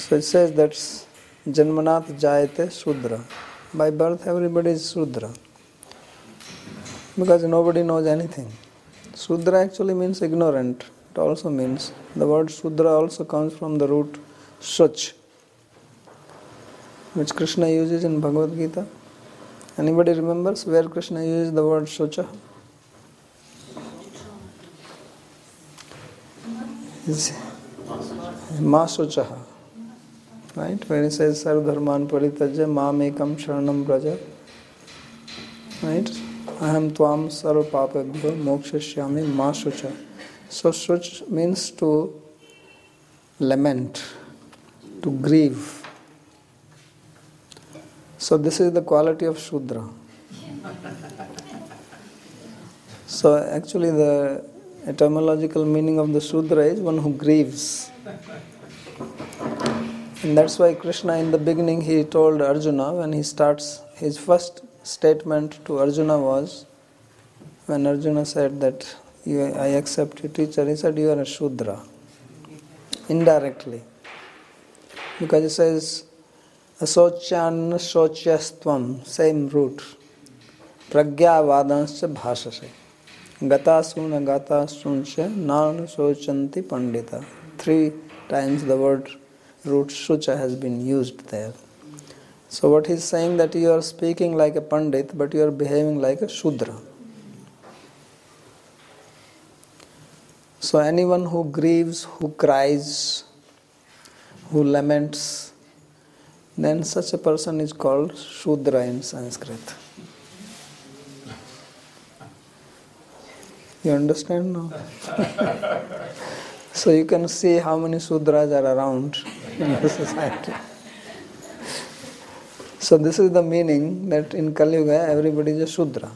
So it says that Janmanat Jayate Shudra. By birth everybody is Shudra. Because nobody knows anything. Shudra actually means ignorant. It also means, the word Shudra also comes from the root Shuch, which Krishna uses in Bhagavad Gita. Anybody remembers where Krishna uses the word Shucha? Ma Shuchaha. Right? Where he says, Sarvdharman Paritajya Mamekam Sharanam Braja. Right? Aham Tvam Sarva Papabhyo Mokshishyami Ma Shucha. So Shuch means to lament, to grieve. So this is the quality of Shudra. So actually the etymological meaning of the Shudra is one who grieves. And that's why Krishna in the beginning he told Arjuna, when he starts, his first statement to Arjuna was, when Arjuna said that I accept your teacher, he said you are a Shudra. Indirectly. Because it says Asocyan Socyastvam, same root. Pragya Vadanscha Bhashase. Gatasuna Gatasuncha Nan Sochanti Pandita. 3 times the word root Shucha has been used there. So what he's saying that you are speaking like a Pandit, but you are behaving like a Shudra. So anyone who grieves, who cries, who laments, then such a person is called Shudra in Sanskrit. You understand now? So you can see how many Shudras are around in the society. So this is the meaning that in Kali Yuga everybody is a Shudra.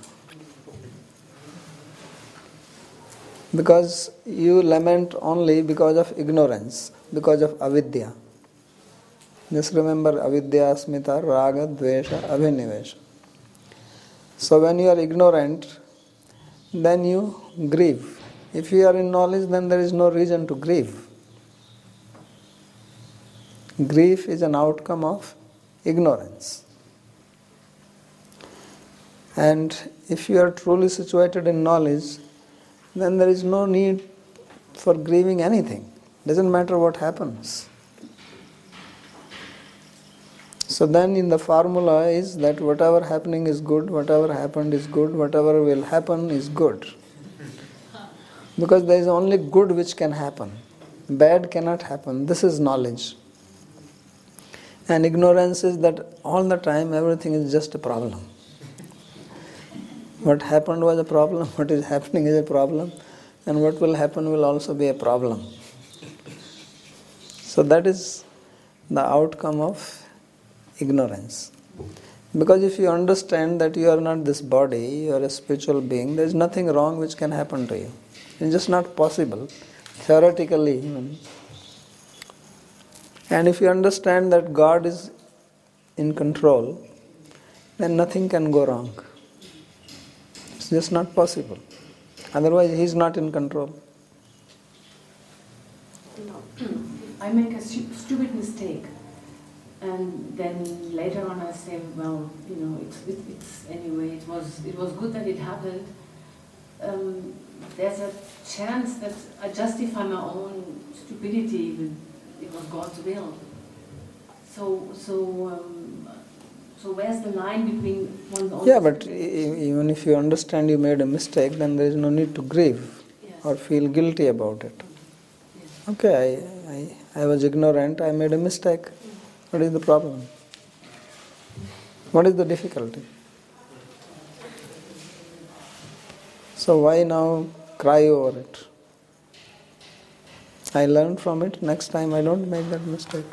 Because you lament only because of ignorance, because of avidya. Just remember avidya, asmita, raga, dvesha, abhinivesha. So when you are ignorant, then you grieve. If you are in knowledge, then there is no reason to grieve. Grief is an outcome of ignorance. And if you are truly situated in knowledge, then there is no need for grieving anything. Doesn't matter what happens. So then in the formula is that whatever happening is good, whatever happened is good, whatever will happen is good. Because there is only good which can happen. Bad cannot happen. This is knowledge. And ignorance is that all the time everything is just a problem. What happened was a problem, what is happening is a problem, and what will happen will also be a problem. So that is the outcome of ignorance. Because if you understand that you are not this body, you are a spiritual being, there is nothing wrong which can happen to you. It's just not possible, theoretically even. And if you understand that God is in control, then nothing can go wrong. It's just not possible. Otherwise, He is not in control. I make a stupid mistake, and then later on I say, well, it's anyway. It was good that it happened. There's a chance that I justify my own stupidity with it was God's will. So where's the line between one's own... Yeah, but even if you understand you made a mistake, then there is no need to grieve or feel guilty about it. Yes. Okay, I was ignorant, I made a mistake. What is the problem? What is the difficulty? So why now cry over it? I learned from it, next time I don't make that mistake.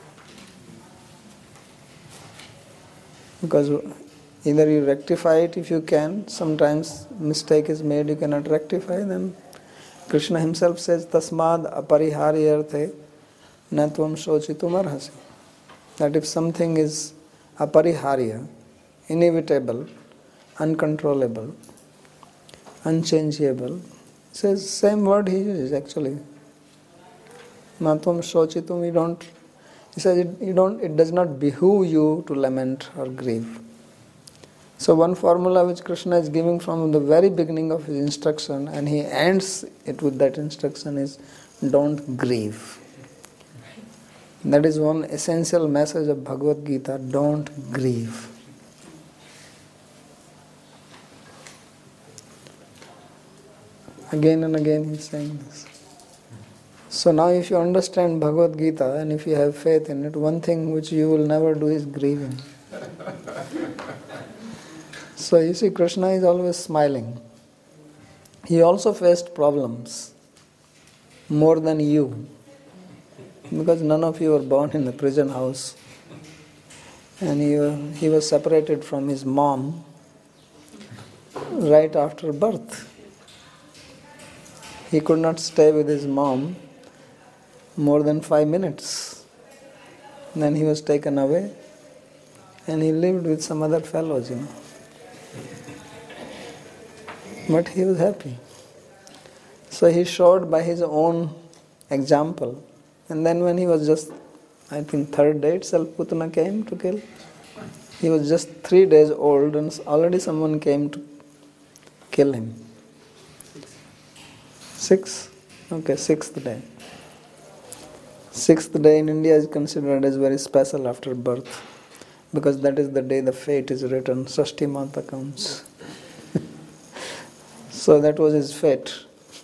Because either you rectify it if you can, sometimes mistake is made you cannot rectify, then Krishna himself says, Tasmad apariharyarthe na tvam shochitum arhasi. That if something is apariharya, inevitable, uncontrollable, unchangeable, says same word he uses actually. Na tvam shochitum, He says it does not behoove you to lament or grieve. So one formula which Krishna is giving from the very beginning of his instruction, and he ends it with that instruction, is don't grieve. That is one essential message of Bhagavad Gita, don't grieve. Again and again he is saying this. So now if you understand Bhagavad Gita and if you have faith in it, one thing which you will never do is grieving. So you see, Krishna is always smiling. He also faced problems more than you, because none of you were born in the prison house, and he was separated from his mom right after birth. He could not stay with his mom more than 5 minutes. Then he was taken away and he lived with some other fellows, But he was happy. So he showed by his own example. And then when he was just, I think, 3rd day itself, Putana came to kill. He was just 3 days old and already someone came to kill him. 6? Okay, 6th day. 6th day in India is considered as very special after birth, because that is the day the fate is written. Sashti Mata comes. So that was his fate.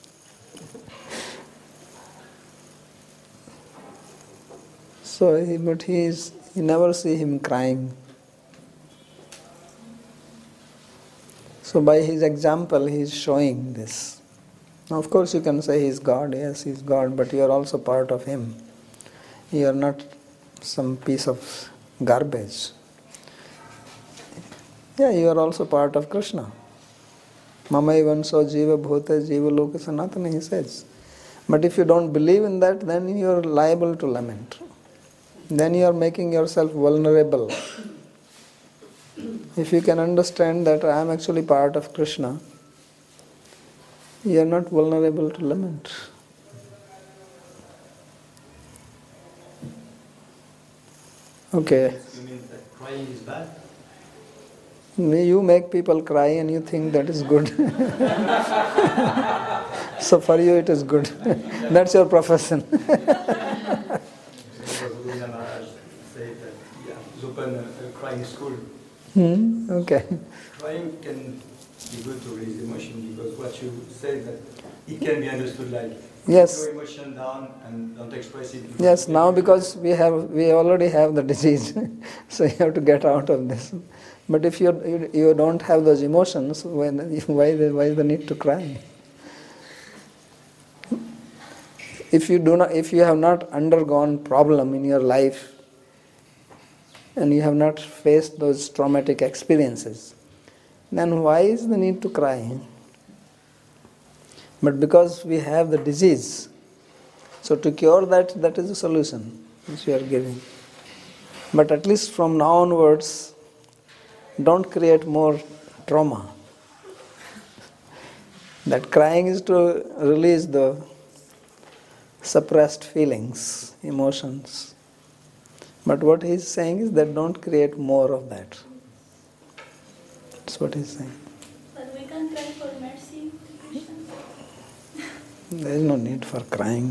So, but you never see him crying. So by his example, he is showing this. Now, of course, you can say he is God. Yes, he is God, but you are also part of him. You are not some piece of garbage. Yeah, you are also part of Krishna. Mamaivanso jiva bhute jiva loka sanatana, he says. But if you don't believe in that, then you are liable to lament. Then you are making yourself vulnerable. If you can understand that I am actually part of Krishna, you are not vulnerable to lament. Okay. You mean that crying is bad? You make people cry and you think that is good. So for you it is good. That's your profession. Open a crying school. Okay. Crying can be good to release emotion, because what you say that it can be understood like Yes. put your emotion down and don't express it. Yes, now because we already have the disease, so you have to get out of this. But if you don't have those emotions, why is the need to cry? If you have not undergone problem in your life, and you have not faced those traumatic experiences, then why is the need to cry? But because we have the disease, so to cure that is the solution which we are giving. But at least from now onwards, don't create more trauma. That crying is to release the suppressed feelings, emotions. But what he is saying is that don't create more of that. That's what he is saying. But we can cry for mercy, Krishna. There is no need for crying.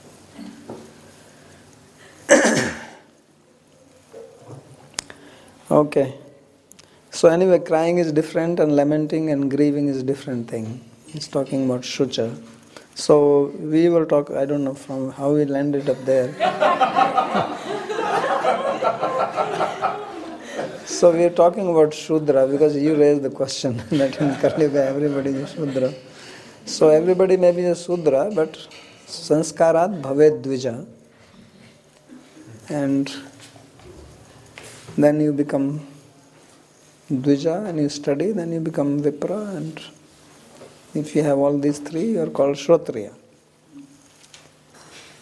Okay. So anyway, crying is different and lamenting and grieving is a different thing. He's talking about Shucha. So we will talk, I don't know from how we landed up there. So we are talking about Shudra because you raised the question that in Kali Yuga everybody is Shudra. So everybody may be a Shudra, but sanskarat bhaved dvija. And then you become Dvija and you study, then you become Vipra, and if you have all these three, you are called Shrotriya.